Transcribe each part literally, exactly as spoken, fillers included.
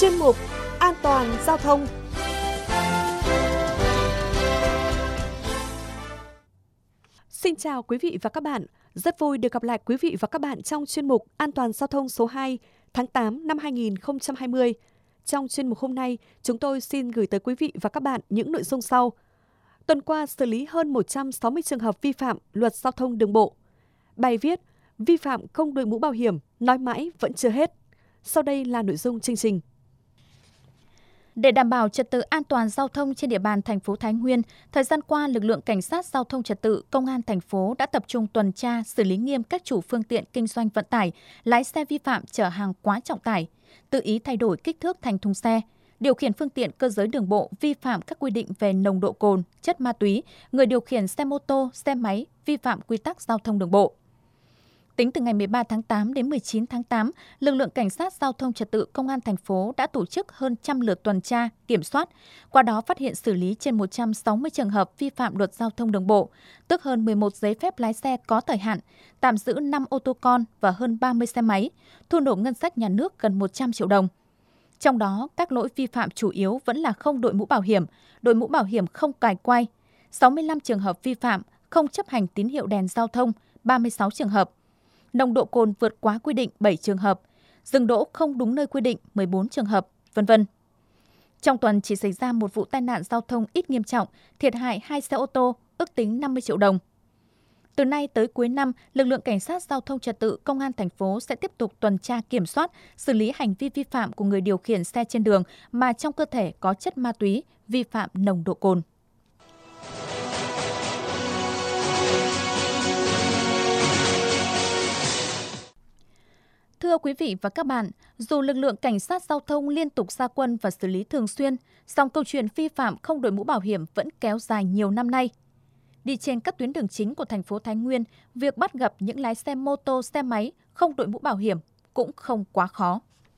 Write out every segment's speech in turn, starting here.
chuyên mục An toàn giao thông. Xin chào quý vị và các bạn. Rất vui được gặp lại quý vị và các bạn trong chuyên mục An toàn giao thông số hai tháng tám năm hai nghìn không trăm hai mươi. Trong chuyên mục hôm nay, chúng tôi xin gửi tới quý vị và các bạn những nội dung sau. Tuần qua xử lý hơn một trăm sáu mươi trường hợp vi phạm luật giao thông đường bộ. Bài viết vi phạm không đội mũ bảo hiểm, nói mãi vẫn chưa hết. Sau đây là nội dung chương trình. Để đảm bảo trật tự an toàn giao thông trên địa bàn thành phố Thái Nguyên, thời gian qua, lực lượng cảnh sát giao thông trật tự, công an thành phố đã tập trung tuần tra, xử lý nghiêm các chủ phương tiện kinh doanh vận tải, lái xe vi phạm chở hàng quá trọng tải, tự ý thay đổi kích thước thành thùng xe, điều khiển phương tiện cơ giới đường bộ vi phạm các quy định về nồng độ cồn, chất ma túy, người điều khiển xe mô tô, xe máy vi phạm quy tắc giao thông đường bộ. Tính từ ngày mười ba tháng tám đến mười chín tháng tám, lực lượng cảnh sát giao thông trật tự công an thành phố đã tổ chức hơn trăm lượt tuần tra, kiểm soát, qua đó phát hiện xử lý trên một trăm sáu mươi trường hợp vi phạm luật giao thông đường bộ, tước hơn mười một giấy phép lái xe có thời hạn, tạm giữ năm ô tô con và hơn ba mươi xe máy, thu nộp ngân sách nhà nước gần một trăm triệu đồng. Trong đó, các lỗi vi phạm chủ yếu vẫn là không đội mũ bảo hiểm, đội mũ bảo hiểm không cài quay, sáu mươi lăm trường hợp vi phạm không chấp hành tín hiệu đèn giao thông, ba mươi sáu trường hợp. Nồng độ cồn vượt quá quy định bảy trường hợp, dừng đỗ không đúng nơi quy định mười bốn trường hợp, vân vân. Trong tuần chỉ xảy ra một vụ tai nạn giao thông ít nghiêm trọng, thiệt hại hai xe ô tô, ước tính năm mươi triệu đồng. Từ nay tới cuối năm, lực lượng cảnh sát giao thông trật tự công an thành phố sẽ tiếp tục tuần tra kiểm soát, xử lý hành vi vi phạm của người điều khiển xe trên đường mà trong cơ thể có chất ma túy, vi phạm nồng độ cồn. Thưa quý vị và các bạn, dù lực lượng cảnh sát giao thông liên tục ra quân và xử lý thường xuyên, song câu chuyện vi phạm không đội mũ bảo hiểm vẫn kéo dài nhiều năm nay. Đi trên các tuyến đường chính của thành phố Thái Nguyên, việc bắt gặp những lái xe mô tô, xe máy không đội mũ bảo hiểm cũng không quá khó.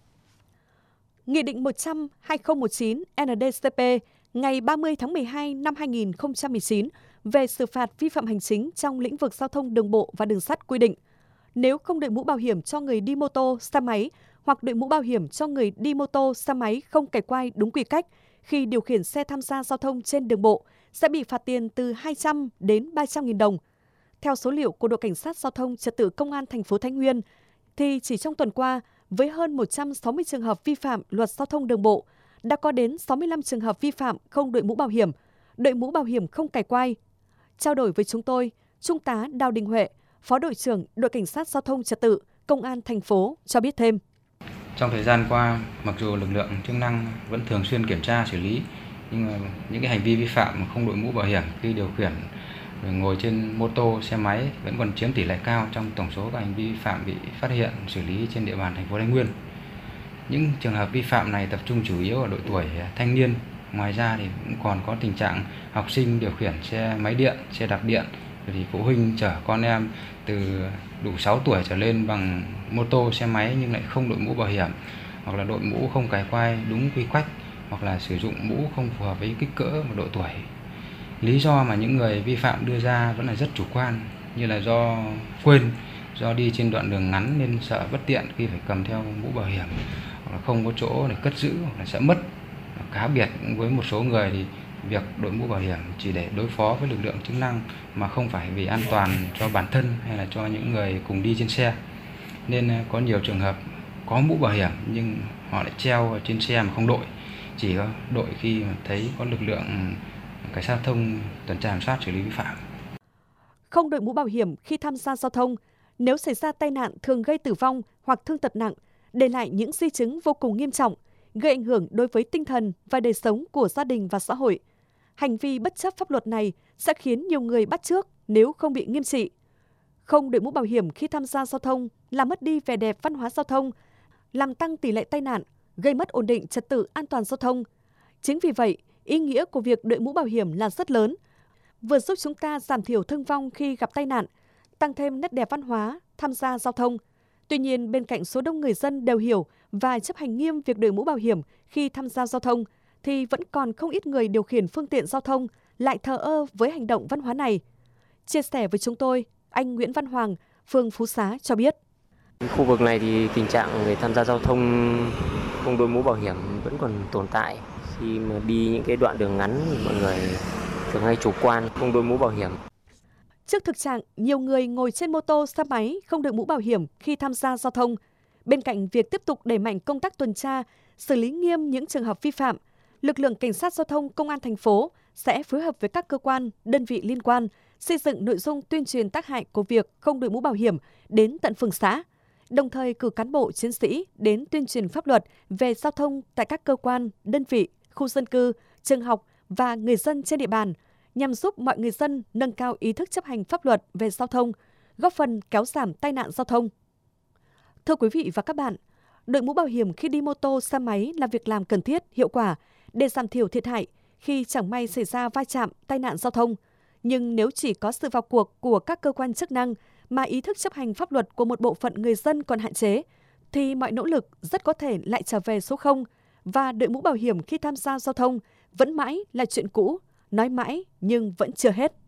Nghị định một trăm trên hai nghìn không trăm mười chín N D C P ngày ba mươi tháng mười hai năm hai nghìn không trăm mười chín về xử phạt vi phạm hành chính trong lĩnh vực giao thông đường bộ và đường sắt quy định, nếu không đội mũ bảo hiểm cho người đi mô tô, xe máy hoặc đội mũ bảo hiểm cho người đi mô tô, xe máy không cài quai đúng quy cách khi điều khiển xe tham gia giao thông trên đường bộ sẽ bị phạt tiền từ hai trăm đến ba trăm nghìn đồng. Theo số liệu của đội cảnh sát giao thông trật tự công an thành phố Thái Nguyên, thì chỉ trong tuần qua, với hơn một trăm sáu mươi trường hợp vi phạm luật giao thông đường bộ, đã có đến sáu mươi lăm trường hợp vi phạm không đội mũ bảo hiểm, đội mũ bảo hiểm không cài quai. Trao đổi với chúng tôi, Trung tá Đào Đình Huệ, Phó đội trưởng đội cảnh sát giao thông trật tự công an thành phố cho biết thêm. Trong thời gian qua, mặc dù lực lượng chức năng vẫn thường xuyên kiểm tra xử lý, nhưng mà những cái hành vi vi phạm không đội mũ bảo hiểm khi điều khiển ngồi trên mô tô, xe máy vẫn còn chiếm tỷ lệ cao trong tổng số các hành vi vi phạm bị phát hiện xử lý trên địa bàn thành phố Thái Nguyên. Những trường hợp vi phạm này tập trung chủ yếu ở độ tuổi thanh niên. Ngoài ra thì cũng còn có tình trạng học sinh điều khiển xe máy điện, xe đạp điện, thì phụ huynh chở con em từ đủ sáu tuổi trở lên bằng mô tô, xe máy nhưng lại không đội mũ bảo hiểm, hoặc là đội mũ không cài quai đúng quy cách, hoặc là sử dụng mũ không phù hợp với kích cỡ và độ tuổi. Lý do mà những người vi phạm đưa ra vẫn là rất chủ quan, như là do quên, do đi trên đoạn đường ngắn nên sợ bất tiện khi phải cầm theo mũ bảo hiểm, hoặc là không có chỗ để cất giữ, hoặc là sợ mất. Cá biệt với một số người thì việc đội mũ bảo hiểm chỉ để đối phó với lực lượng chức năng mà không phải vì an toàn cho bản thân hay là cho những người cùng đi trên xe. Nên có nhiều trường hợp có mũ bảo hiểm nhưng họ lại treo ở trên xe mà không đội, chỉ có đội khi mà thấy có lực lượng cảnh sát giao thông tuần tra kiểm soát xử lý vi phạm. Không đội mũ bảo hiểm khi tham gia giao thông, nếu xảy ra tai nạn thường gây tử vong hoặc thương tật nặng, để lại những di chứng vô cùng nghiêm trọng, gây ảnh hưởng đối với tinh thần và đời sống của gia đình và xã hội. Hành vi bất chấp pháp luật này sẽ khiến nhiều người bắt chước nếu không bị nghiêm trị. Không đội mũ bảo hiểm khi tham gia giao thông làm mất đi vẻ đẹp văn hóa giao thông, làm tăng tỷ lệ tai nạn, gây mất ổn định trật tự an toàn giao thông. Chính vì vậy, ý nghĩa của việc đội mũ bảo hiểm là rất lớn, vừa giúp chúng ta giảm thiểu thương vong khi gặp tai nạn, tăng thêm nét đẹp văn hóa tham gia giao thông. Tuy nhiên, bên cạnh số đông người dân đều hiểu và chấp hành nghiêm việc đội mũ bảo hiểm khi tham gia giao thông, thì vẫn còn không ít người điều khiển phương tiện giao thông lại thờ ơ với hành động văn hóa này. Chia sẻ với chúng tôi, anh Nguyễn Văn Hoàng, phường Phú Xá cho biết. Khu vực này thì tình trạng người tham gia giao thông không đội mũ bảo hiểm vẫn còn tồn tại. Khi mà đi những cái đoạn đường ngắn, mọi người thường hay chủ quan không đội mũ bảo hiểm. Trước thực trạng nhiều người ngồi trên mô tô, xe máy không đội mũ bảo hiểm khi tham gia giao thông, bên cạnh việc tiếp tục đẩy mạnh công tác tuần tra, xử lý nghiêm những trường hợp vi phạm, lực lượng cảnh sát giao thông công an thành phố sẽ phối hợp với các cơ quan, đơn vị liên quan xây dựng nội dung tuyên truyền tác hại của việc không đội mũ bảo hiểm đến tận phường xã, đồng thời cử cán bộ chiến sĩ đến tuyên truyền pháp luật về giao thông tại các cơ quan, đơn vị, khu dân cư, trường học và người dân trên địa bàn, nhằm giúp mọi người dân nâng cao ý thức chấp hành pháp luật về giao thông, góp phần kéo giảm tai nạn giao thông. Thưa quý vị và các bạn, đội mũ bảo hiểm khi đi mô tô, xe máy là việc làm cần thiết, hiệu quả để giảm thiểu thiệt hại khi chẳng may xảy ra va chạm, tai nạn giao thông. Nhưng nếu chỉ có sự vào cuộc của các cơ quan chức năng mà ý thức chấp hành pháp luật của một bộ phận người dân còn hạn chế, thì mọi nỗ lực rất có thể lại trở về số không và đội mũ bảo hiểm khi tham gia giao thông vẫn mãi là chuyện cũ, nói mãi nhưng vẫn chưa hết.